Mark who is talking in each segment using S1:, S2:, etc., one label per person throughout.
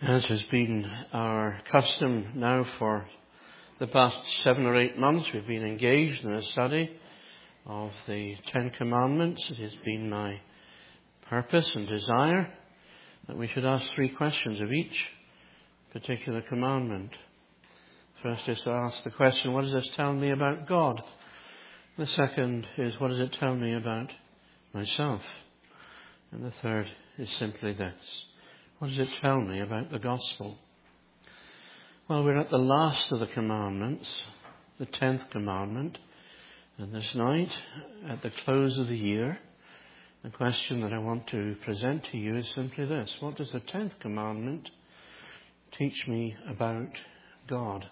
S1: As has been our custom now for the past 7 or 8 months, we've been engaged in a study of the Ten Commandments. It has been my purpose and desire that we should ask 3 questions of each particular commandment. First is to ask the question, what does this tell me about God? The second is, what does it tell me about myself? And the third is simply this. What does it tell me about the gospel? Well, we're at the last of the commandments, the 10th commandment. And this night, at the close of the year, the question that I want to present to you is simply this. What does the 10th commandment teach me about God?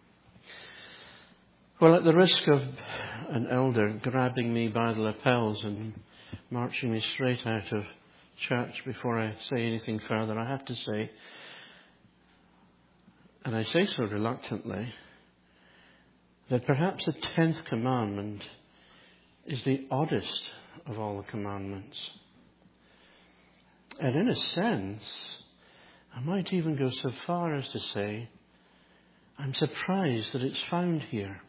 S1: Well, at the risk of an elder grabbing me by the lapels and marching me straight out of church before I say anything further, I have to say, and I say so reluctantly, that perhaps the 10th commandment is the oddest of all the commandments. And in a sense, I might even go so far as to say, I'm surprised that it's found here.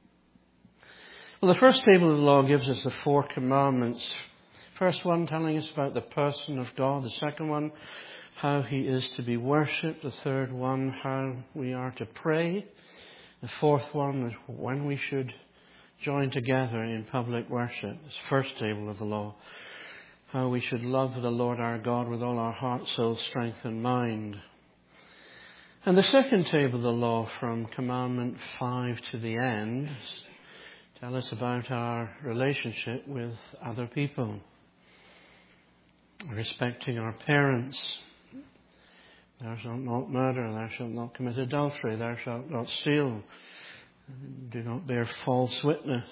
S1: Well, the first table of the law gives us the 4 commandments. First one telling us about the person of God. The second one, how He is to be worshipped. The third one, how we are to pray. The fourth one is when we should join together in public worship. This first table of the law. How we should love the Lord our God with all our heart, soul, strength and mind. And the second table of the law from commandment 5 to the end tell us about our relationship with other people. Respecting our parents. Thou shalt not murder, thou shalt not commit adultery, thou shalt not steal, do not bear false witness.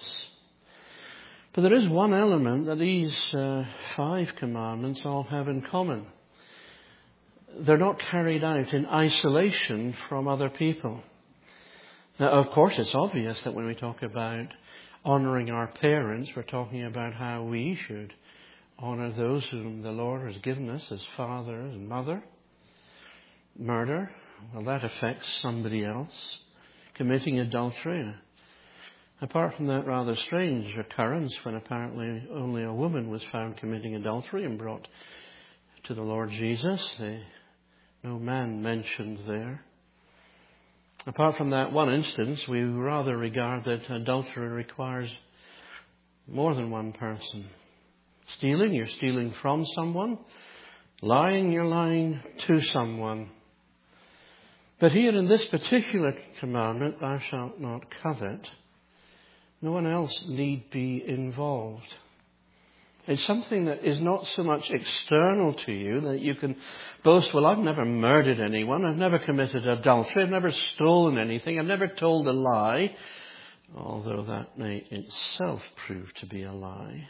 S1: But there is one element that these 5 commandments all have in common. They're not carried out in isolation from other people. Now, of course, it's obvious that when we talk about honouring our parents, we're talking about how we should honour those whom the Lord has given us as father and mother. Murder, well, that affects somebody else. Committing adultery. Apart from that rather strange occurrence when apparently only a woman was found committing adultery and brought to the Lord Jesus, no man mentioned there. Apart from that one instance, we rather regard that adultery requires more than one person. Stealing, you're stealing from someone. Lying, you're lying to someone. But here in this particular commandment, thou shalt not covet, no one else need be involved. It's something that is not so much external to you that you can boast, well, I've never murdered anyone, I've never committed adultery, I've never stolen anything, I've never told a lie, although that may itself prove to be a lie.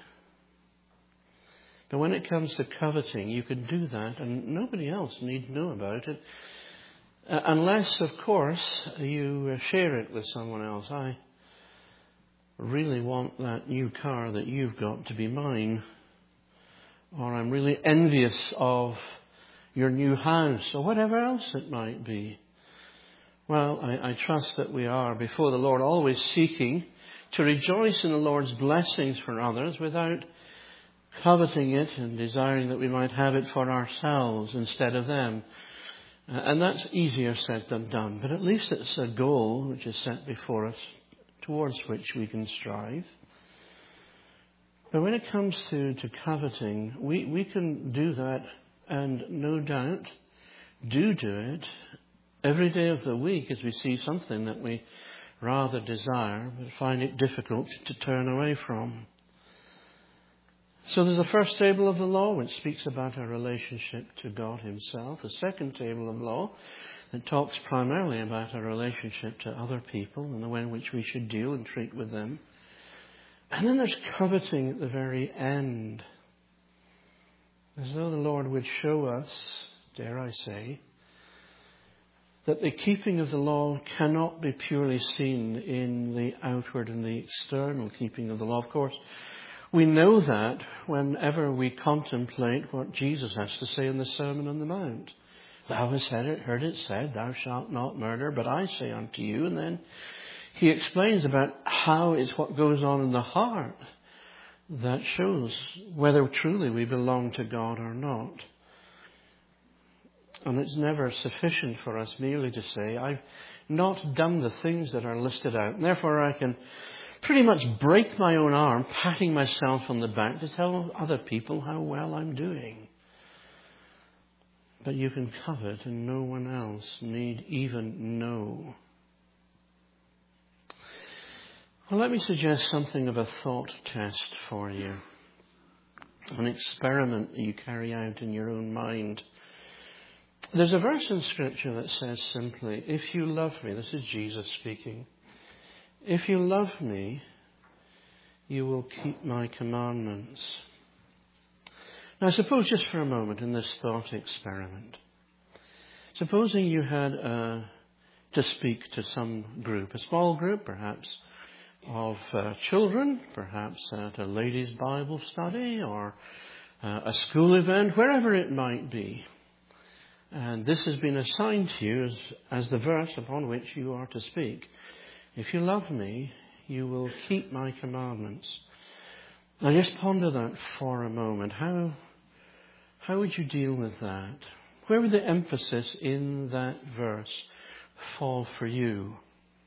S1: But when it comes to coveting, you can do that and nobody else need know about it. Unless, of course, you share it with someone else. I really want that new car that you've got to be mine. Or I'm really envious of your new house. Or whatever else it might be. Well, I trust that we are before the Lord always seeking to rejoice in the Lord's blessings for others without coveting it and desiring that we might have it for ourselves instead of them. And that's easier said than done. But at least it's a goal which is set before us, towards which we can strive. But when it comes to coveting, we can do that and no doubt do it every day of the week as we see something that we rather desire but find it difficult to turn away from. So there's the first table of the law, which speaks about our relationship to God Himself. The second table of law that talks primarily about our relationship to other people and the way in which we should deal and treat with them. And then there's coveting at the very end. As though the Lord would show us, dare I say, that the keeping of the law cannot be purely seen in the outward and the external keeping of the law. Of course, we know that whenever we contemplate what Jesus has to say in the Sermon on the Mount. Thou hast heard it said, thou shalt not murder, but I say unto you. And then he explains about how it's what goes on in the heart that shows whether truly we belong to God or not. And it's never sufficient for us merely to say, I've not done the things that are listed out. And therefore I can pretty much break my own arm, patting myself on the back to tell other people how well I'm doing. But you can covet and no one else need even know. Well, let me suggest something of a thought test for you. An experiment that you carry out in your own mind. There's a verse in Scripture that says simply, if you love me, this is Jesus speaking, if you love me, you will keep my commandments. Now, suppose just for a moment in this thought experiment, supposing you had to speak to some group, a small group perhaps, of children, perhaps at a ladies' Bible study or a school event, wherever it might be. And this has been assigned to you as the verse upon which you are to speak. If you love me, you will keep my commandments. Now just ponder that for a moment. How would you deal with that? Where would the emphasis in that verse fall for you?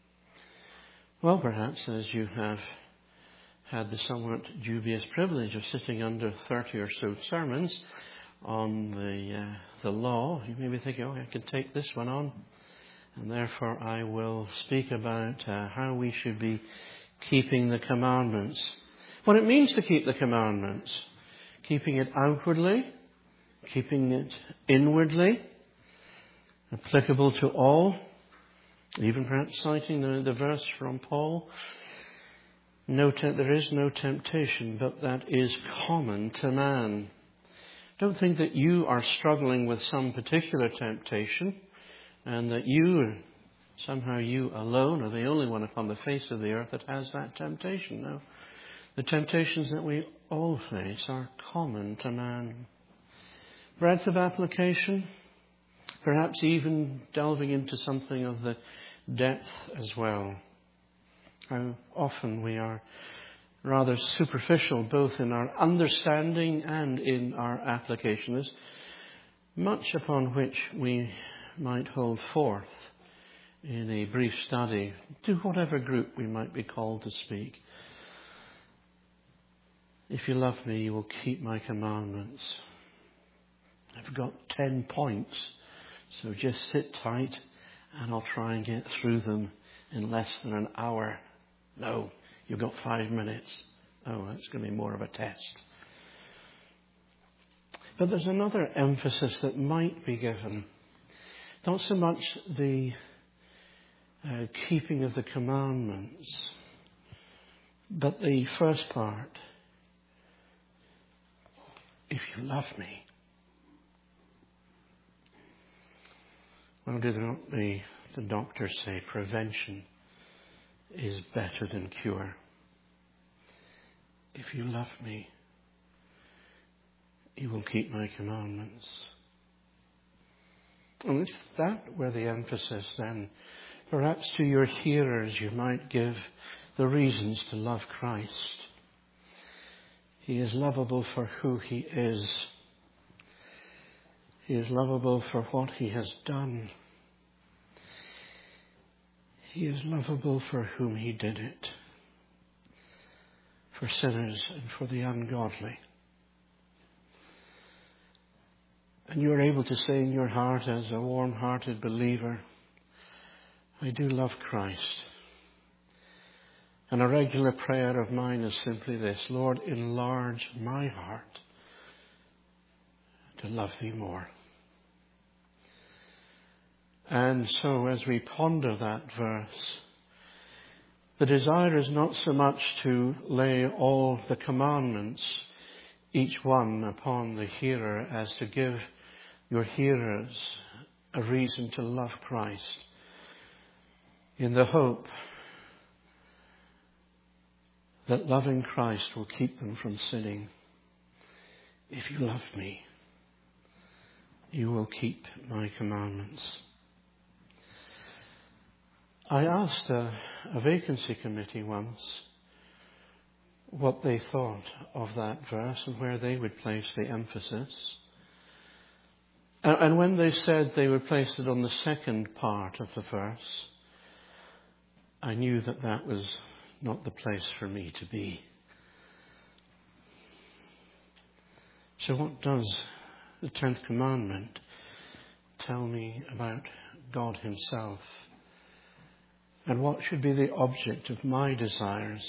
S1: Well, perhaps as you have had the somewhat dubious privilege of sitting under 30 or so sermons on the law, you may be thinking, I can take this one on, and therefore I will speak about how we should be keeping the commandments. What it means to keep the commandments. Keeping it outwardly, keeping it inwardly, applicable to all, even perhaps citing the verse from Paul, there is no temptation, but that is common to man. Don't think that you are struggling with some particular temptation and that somehow you alone are the only one upon the face of the earth that has that temptation. No. The temptations that we all face are common to man. Breadth of application, perhaps even delving into something of the depth as well. How often we are rather superficial both in our understanding and in our application. There's much upon which we might hold forth in a brief study to whatever group we might be called to speak. If you love me, you will keep my commandments. I've got 10 points, so just sit tight and I'll try and get through them in less than an hour. No, you've got 5 minutes. Oh, that's going to be more of a test. But there's another emphasis that might be given. Not so much the keeping of the commandments, but the first part. If you love me. Well, did not the doctors say prevention is better than cure? If you love me, you will keep my commandments. And if that were the emphasis, then perhaps to your hearers you might give the reasons to love Christ. He is lovable for who he is. He is lovable for what he has done. He is lovable for whom he did it. For sinners and for the ungodly. And you are able to say in your heart as a warm-hearted believer, I do love Christ. And a regular prayer of mine is simply this: Lord, enlarge my heart to love thee more. And so as we ponder that verse, the desire is not so much to lay all the commandments, each one upon the hearer, as to give your hearers a reason to love Christ in the hope that loving Christ will keep them from sinning. If you love me, you will keep my commandments. I asked a vacancy committee once what they thought of that verse and where they would place the emphasis. And when they said they would place it on the second part of the verse, I knew that that was not the place for me to be. So what does the 10th commandment tell me about God himself? And what should be the object of my desires?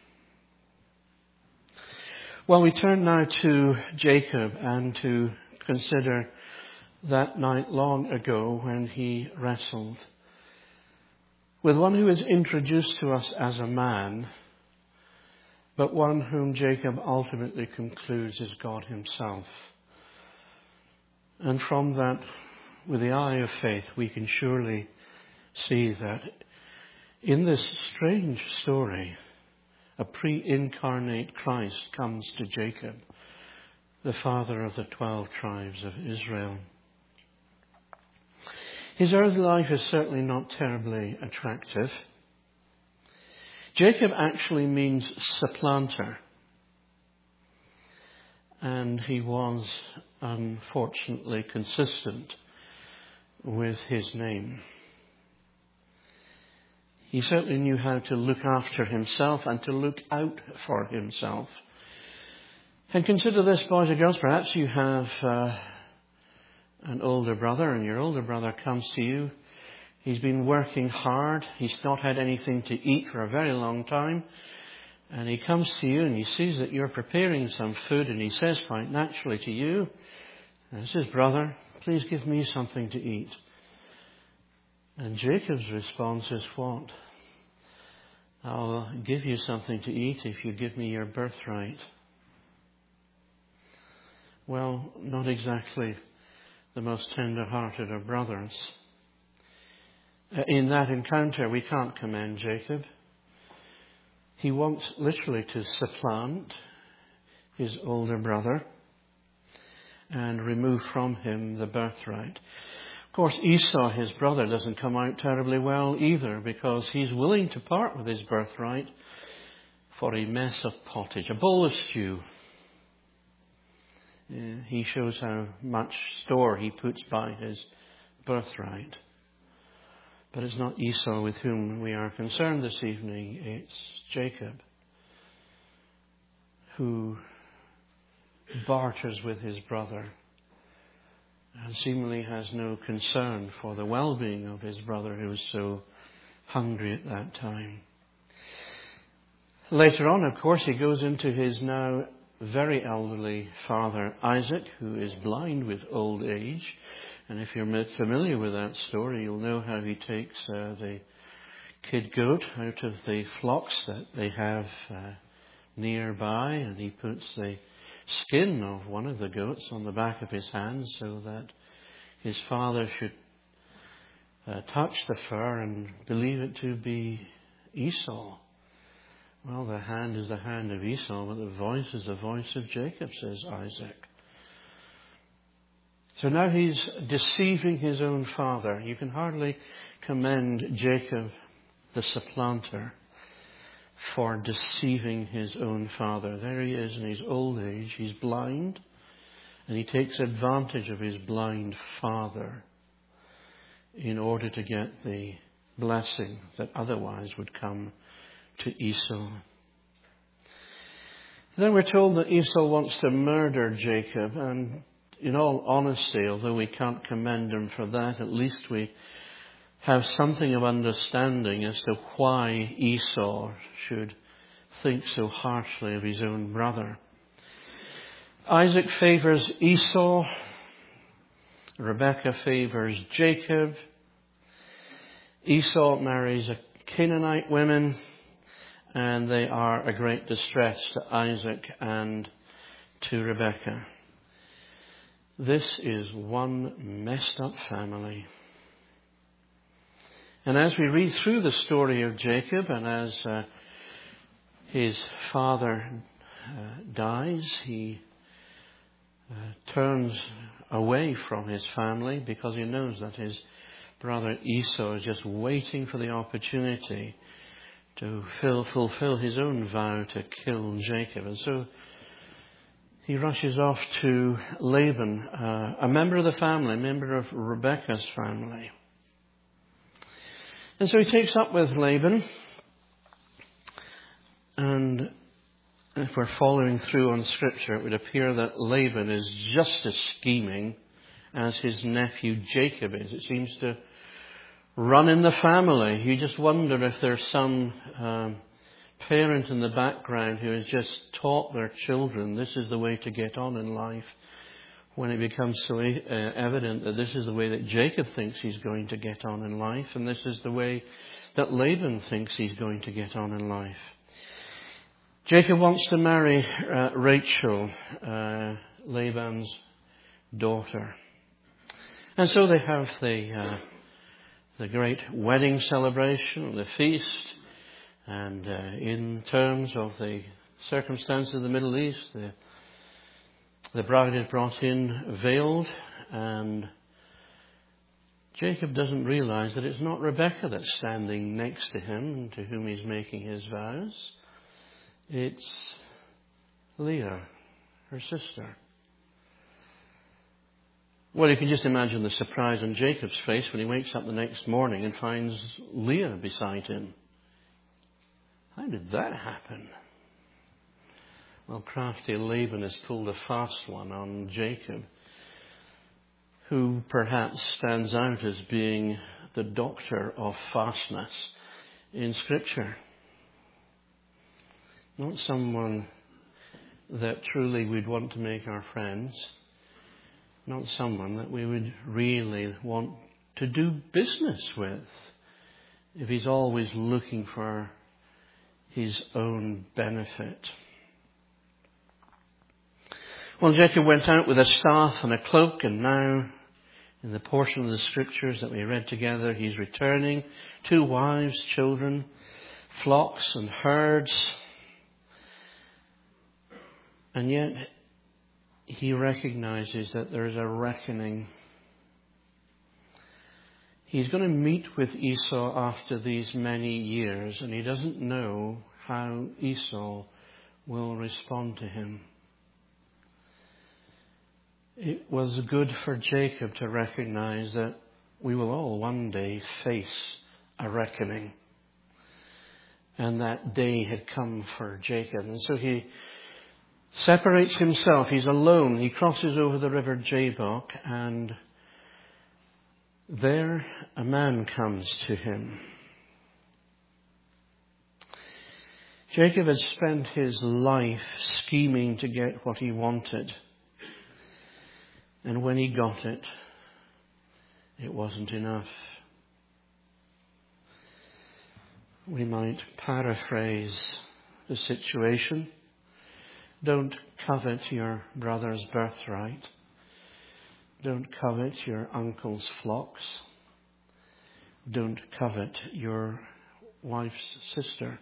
S1: Well, we turn now to Jacob and to consider that night long ago when he wrestled with one who is introduced to us as a man, but one whom Jacob ultimately concludes is God himself. And from that, with the eye of faith, we can surely see that in this strange story, a pre-incarnate Christ comes to Jacob, the father of the 12 tribes of Israel. His earthly life is certainly not terribly attractive. Jacob actually means supplanter. And he was unfortunately consistent with his name. He certainly knew how to look after himself and to look out for himself. And consider this, boys and girls, perhaps you have an older brother and your older brother comes to you. He's been working hard. He's not had anything to eat for a very long time. And he comes to you and he sees that you're preparing some food and he says quite naturally to you, this is brother, please give me something to eat. And Jacob's response is what? I'll give you something to eat if you give me your birthright. Well, not exactly the most tender-hearted of brothers. In that encounter, we can't commend Jacob. He wants literally to supplant his older brother and remove from him the birthright. Of course, Esau, his brother, doesn't come out terribly well either, because he's willing to part with his birthright for a mess of pottage, a bowl of stew. He shows how much store he puts by his birthright. But it's not Esau with whom we are concerned this evening. It's Jacob, who barters with his brother and seemingly has no concern for the well-being of his brother, who was so hungry at that time. Later on, of course, he goes into his now very elderly father, Isaac, who is blind with old age. And if you're familiar with that story, you'll know how he takes the kid goat out of the flocks that they have nearby, and he puts the skin of one of the goats on the back of his hand so that his father should touch the fur and believe it to be Esau. Well, the hand is the hand of Esau, but the voice is the voice of Jacob, says Isaac. So now he's deceiving his own father. You can hardly commend Jacob, the supplanter, for deceiving his own father. There he is in his old age. He's blind, and he takes advantage of his blind father in order to get the blessing that otherwise would come to Esau. Then we're told that Esau wants to murder Jacob, and in all honesty, although we can't commend him for that, at least we have something of understanding as to why Esau should think so harshly of his own brother. Isaac favors Esau. Rebekah favors Jacob. Esau marries a Canaanite woman, and they are a great distress to Isaac and to Rebekah. This is one messed up family. And as we read through the story of Jacob, and as his father dies, he turns away from his family because he knows that his brother Esau is just waiting for the opportunity to fulfill his own vow to kill Jacob. And so he rushes off to Laban, a member of the family, a member of Rebekah's family. And so he takes up with Laban, and if we're following through on Scripture, it would appear that Laban is just as scheming as his nephew Jacob is. It seems to run in the family. You just wonder if there's some parent in the background who has just taught their children this is the way to get on in life, when it becomes so evident that this is the way that Jacob thinks he's going to get on in life, and this is the way that Laban thinks he's going to get on in life. Jacob wants to marry Rachel, Laban's daughter. And so they have the great wedding celebration, the feast, and in terms of the circumstances of the Middle East, the bride is brought in veiled, and Jacob doesn't realize that it's not Rebekah that's standing next to him and to whom he's making his vows. It's Leah, her sister. Well, you can just imagine the surprise on Jacob's face when he wakes up the next morning and finds Leah beside him. How did that happen? Well, crafty Laban has pulled a fast one on Jacob, who perhaps stands out as being the doctor of fastness in Scripture. Not someone that truly we'd want to make our friends. Not someone that we would really want to do business with if he's always looking for his own benefit. Well, Jacob went out with a staff and a cloak, and now in the portion of the Scriptures that we read together, he's returning, 2 wives, children, flocks and herds. And yet, he recognizes that there is a reckoning. He's going to meet with Esau after these many years, and he doesn't know how Esau will respond to him. It was good for Jacob to recognize that we will all one day face a reckoning. And that day had come for Jacob. And so he separates himself. He's alone. He crosses over the river Jabbok, and there a man comes to him. Jacob had spent his life scheming to get what he wanted. And when he got it, it wasn't enough. We might paraphrase the situation. Don't covet your brother's birthright. Don't covet your uncle's flocks. Don't covet your wife's sister.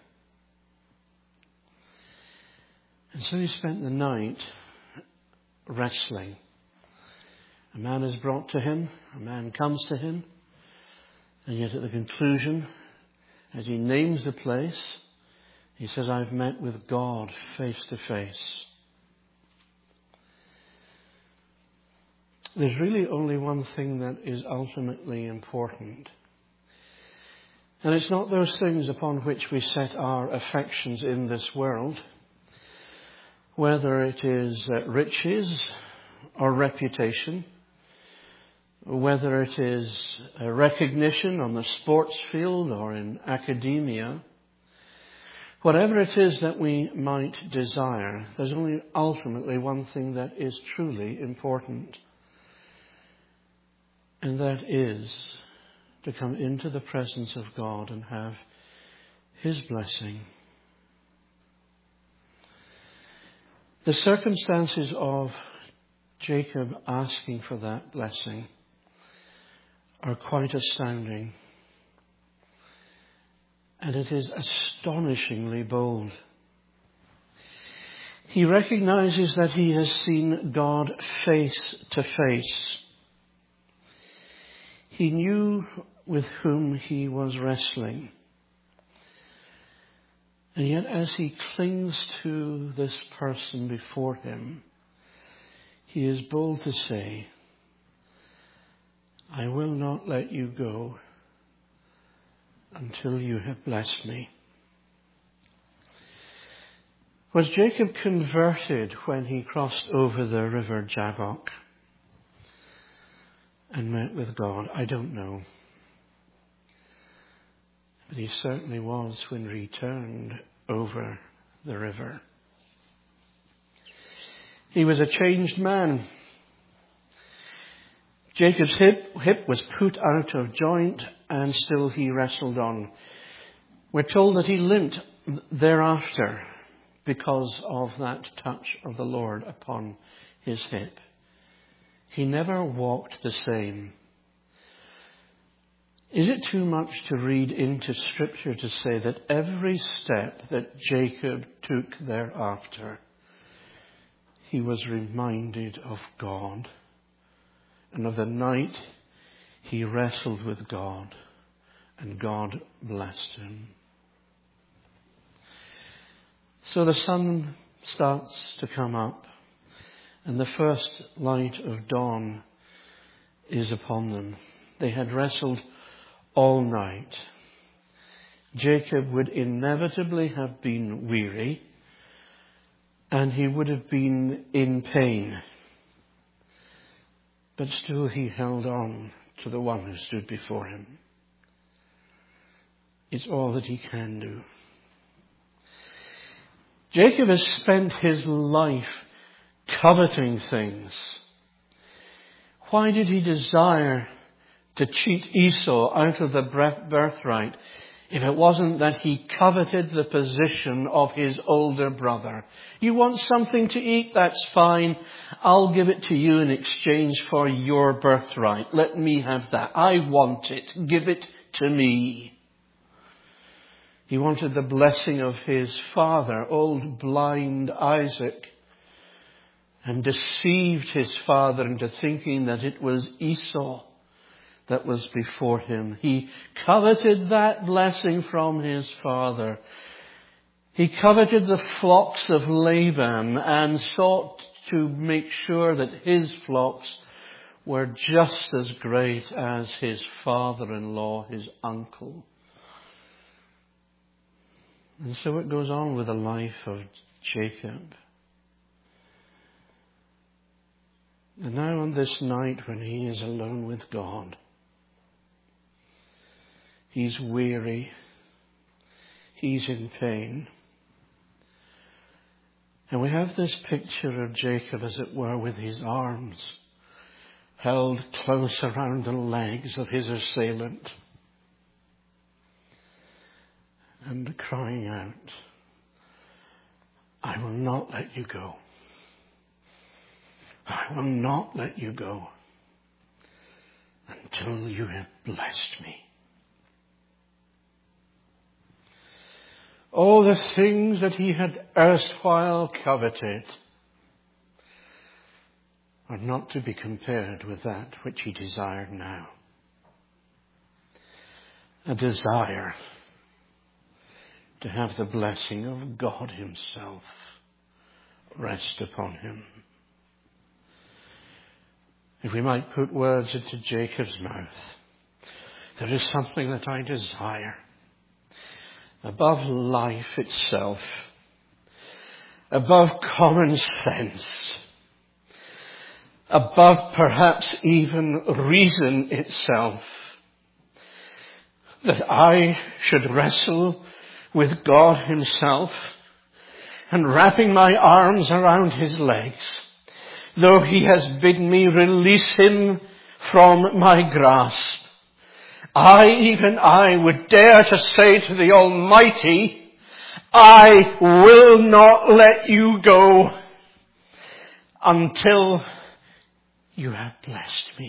S1: And so he spent the night wrestling. A man is brought to him, a man comes to him, and yet at the conclusion, as he names the place, he says, I've met with God face to face. There's really only one thing that is ultimately important. And it's not those things upon which we set our affections in this world, whether it is riches or reputation, whether it is a recognition on the sports field or in academia. Whatever it is that we might desire, there's only ultimately one thing that is truly important. And that is to come into the presence of God and have His blessing. The circumstances of Jacob asking for that blessing are quite astounding. And it is astonishingly bold. He recognizes that he has seen God face to face. He knew with whom he was wrestling. And yet as he clings to this person before him, he is bold to say, I will not let you go until you have blessed me. Was Jacob converted when he crossed over the river Jabbok and met with God? I don't know. But he certainly was when he returned over the river. He was a changed man. Jacob's hip was put out of joint, and still he wrestled on. We're told that he limped thereafter because of that touch of the Lord upon his hip. He never walked the same. Is it too much to read into Scripture to say that every step that Jacob took thereafter, he was reminded of God and of the night he wrestled with God and God blessed him? So the sun starts to come up and the first light of dawn is upon them. They had wrestled all night. Jacob would inevitably have been weary and he would have been in pain. But still he held on to the one who stood before him. It's all that he can do. Jacob has spent his life coveting things. Why did he desire to cheat Esau out of the birthright if it wasn't that he coveted the position of his older brother? You want something to eat? That's fine. I'll give it to you in exchange for your birthright. Let me have that. I want it. Give it to me. He wanted the blessing of his father, old blind Isaac, and deceived his father into thinking that it was Esau that was before him. He coveted that blessing from his father. He coveted the flocks of Laban and sought to make sure that his flocks were just as great as his father-in-law, his uncle. And so it goes on with the life of Jacob. And now on this night when he is alone with God, he's weary, he's in pain. And we have this picture of Jacob, as it were, with his arms held close around the legs of his assailant, and crying out, I will not let you go. I will not let you go until you have blessed me. Oh, the things that he had erstwhile coveted are not to be compared with that which he desired now. A desire to have the blessing of God himself rest upon him. If we might put words into Jacob's mouth, there is something that I desire above life itself, above common sense, above perhaps even reason itself, that I should wrestle with God himself and wrapping my arms around his legs, though he has bidden me release him from my grasp. Even I would dare to say to the Almighty, I will not let you go until you have blessed me.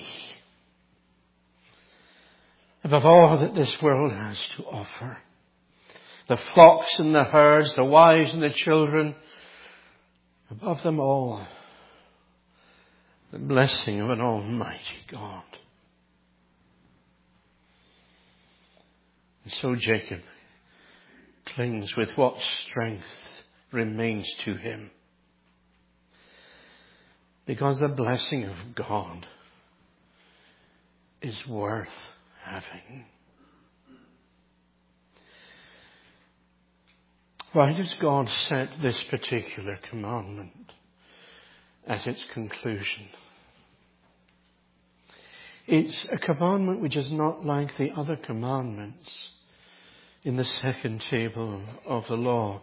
S1: Above all that this world has to offer, the flocks and the herds, the wives and the children, Above them all, the blessing of an almighty God. And so Jacob clings with what strength remains to him. Because the blessing of God is worth having. Why does God set this particular commandment at its conclusion? It's a commandment which is not like the other commandments in the second table of the law.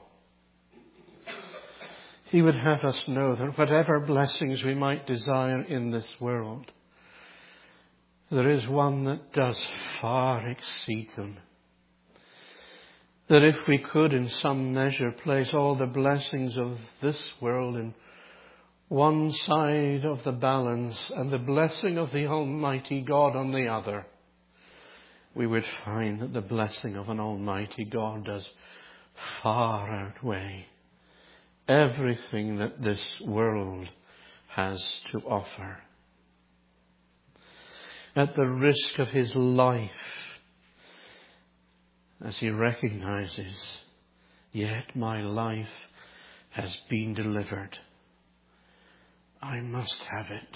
S1: He would have us know that whatever blessings we might desire in this world, there is one that does far exceed them. That if we could in some measure place all the blessings of this world in one side of the balance and the blessing of the Almighty God on the other, we would find that the blessing of an Almighty God does far outweigh everything that this world has to offer. At the risk of his life, as he recognizes, yet my life has been delivered. I must have it.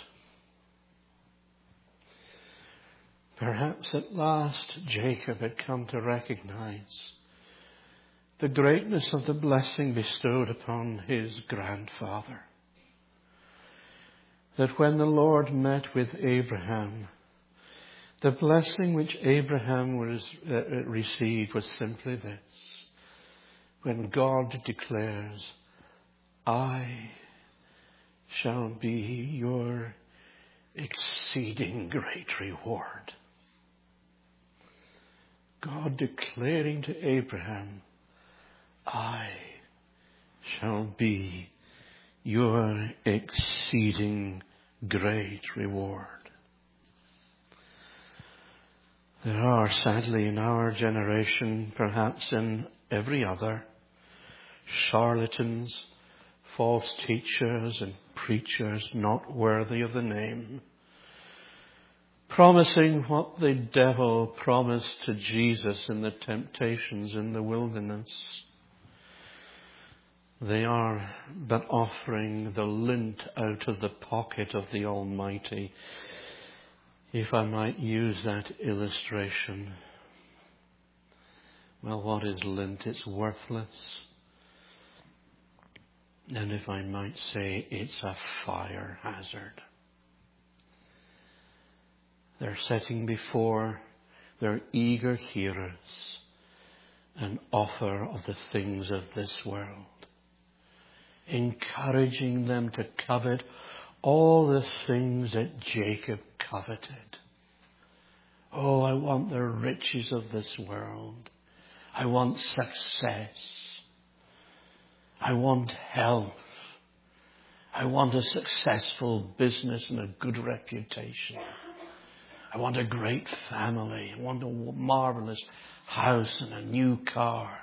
S1: Perhaps at last Jacob had come to recognize the greatness of the blessing bestowed upon his grandfather. That when the Lord met with Abraham, the blessing which Abraham received was simply this. When God declares, I shall be your exceeding great reward. God declaring to Abraham, I shall be your exceeding great reward. There are, sadly, in our generation, perhaps in every other, charlatans, false teachers and preachers not worthy of the name, promising what the devil promised to Jesus in the temptations in the wilderness. They are but offering the lint out of the pocket of the Almighty, if I might use that illustration. Well, what is lint? It's worthless. And if I might say, it's a fire hazard. They're setting before their eager hearers an offer of the things of this world, encouraging them to covet all the things that Jacob coveted. Oh, I want the riches of this world. I want success. I want health. I want a successful business and a good reputation. I want a great family. I want a marvelous house and a new car.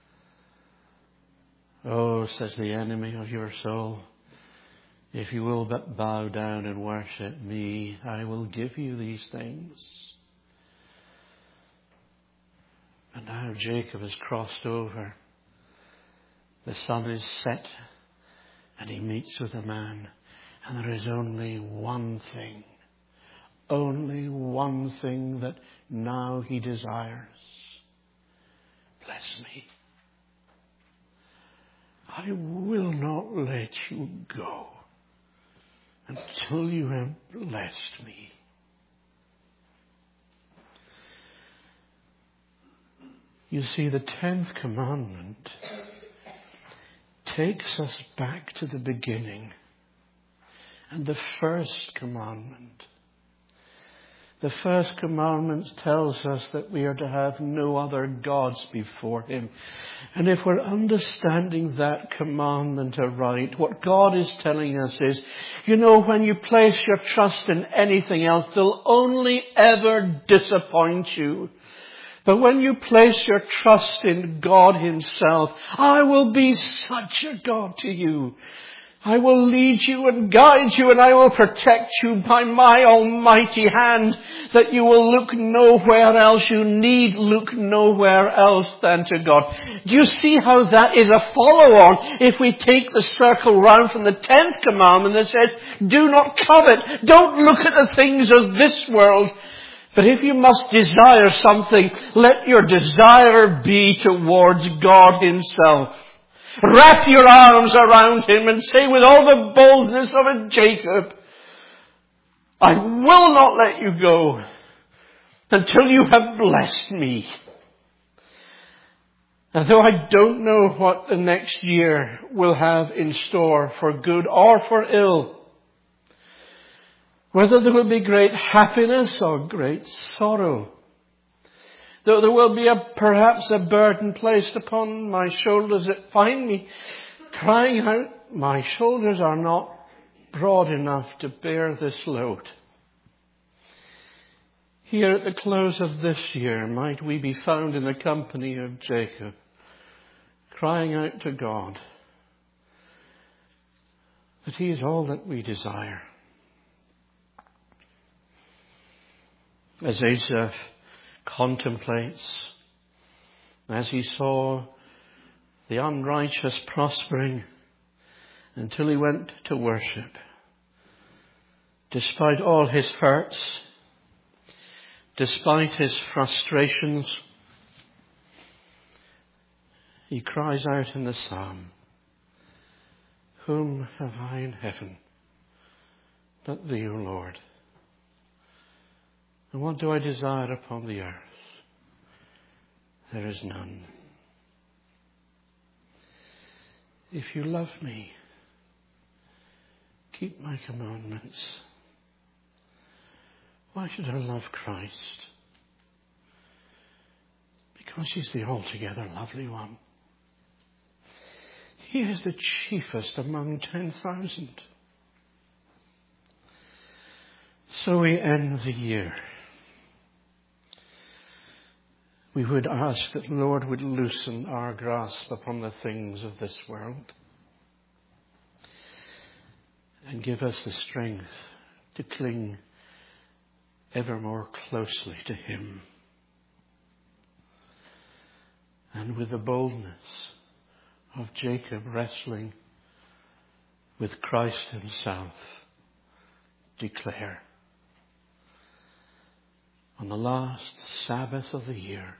S1: Oh, says the enemy of your soul, if you will but bow down and worship me, I will give you these things. And now Jacob has crossed over. The sun is set and he meets with a man. And there is only one thing that now he desires. Bless me. I will not let you go until you have blessed me. You see, the 10th commandment takes us back to the beginning. And the first commandment tells us that we are to have no other gods before him. And if we're understanding that commandment aright, what God is telling us is, when you place your trust in anything else, they'll only ever disappoint you. But when you place your trust in God himself, I will be such a God to you I will lead you and guide you, and I will protect you by my almighty hand, that you will look nowhere else. You need look nowhere else than to God. Do you see how that is a follow-on if we take the circle round from the 10th commandment that says, do not covet, don't look at the things of this world. But if you must desire something, let your desire be towards God himself. Wrap your arms around him and say with all the boldness of a Jacob, I will not let you go until you have blessed me. And though I don't know what the next year will have in store for good or for ill, whether there will be great happiness or great sorrow, though there will be perhaps a burden placed upon my shoulders that find me crying out, my shoulders are not broad enough to bear this load. Here at the close of this year, might we be found in the company of Jacob, crying out to God that he is all that we desire. As Asaph contemplates, as he saw the unrighteous prospering until he went to worship, despite all his hurts, despite his frustrations, he cries out in the psalm, whom have I in heaven but thee, O Lord? And what do I desire upon the earth? There is none. If you love me, keep my commandments. Why should I love Christ? Because he's the altogether lovely one. He is the chiefest among 10,000. So we end the year. We would ask that the Lord would loosen our grasp upon the things of this world and give us the strength to cling ever more closely to him. And with the boldness of Jacob wrestling with Christ himself, declare, on the last Sabbath of the year,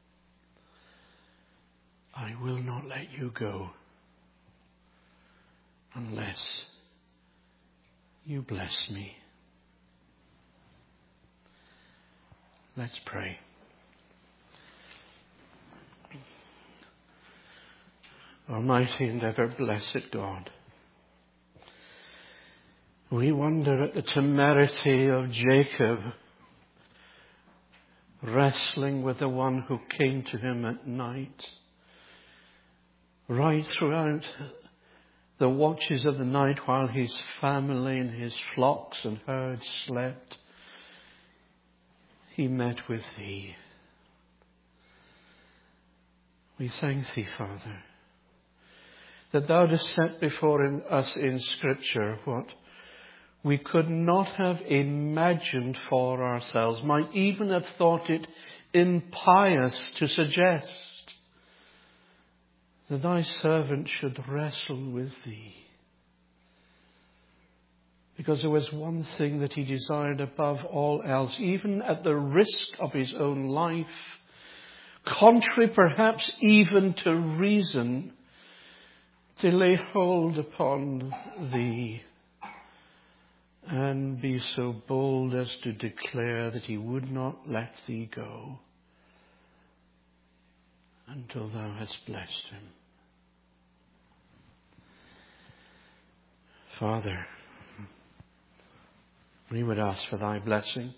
S1: I will not let you go unless you bless me. Let's pray. Almighty and ever blessed God, we wonder at the temerity of Jacob wrestling with the one who came to him at night. Right throughout the watches of the night while his family and his flocks and herds slept, he met with thee. We thank thee, Father, that thou dost set before us in Scripture what we could not have imagined for ourselves, might even have thought it impious to suggest, that thy servant should wrestle with thee. Because there was one thing that he desired above all else, even at the risk of his own life, contrary perhaps even to reason, to lay hold upon thee and be so bold as to declare that he would not let thee go until thou hast blessed him. Father, we would ask for thy blessing.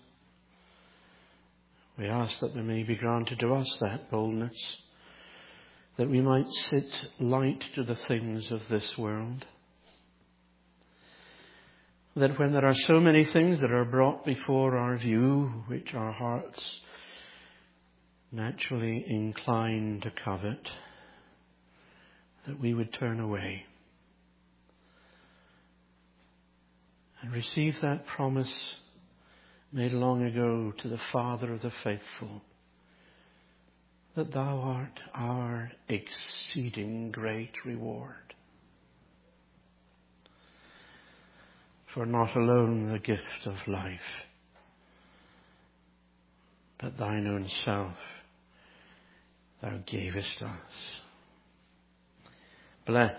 S1: We ask that there may be granted to us that boldness, that we might sit light to the things of this world. That when there are so many things that are brought before our view, which our hearts naturally incline to covet, that we would turn away. and receive that promise made long ago to the Father of the faithful, that thou art our exceeding great reward. For not alone the gift of life, but thine own self thou gavest us. Bless,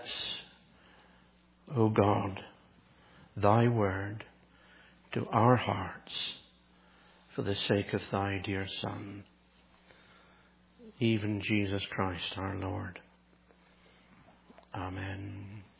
S1: O God, thy word to our hearts for the sake of thy dear Son, even Jesus Christ our Lord. Amen.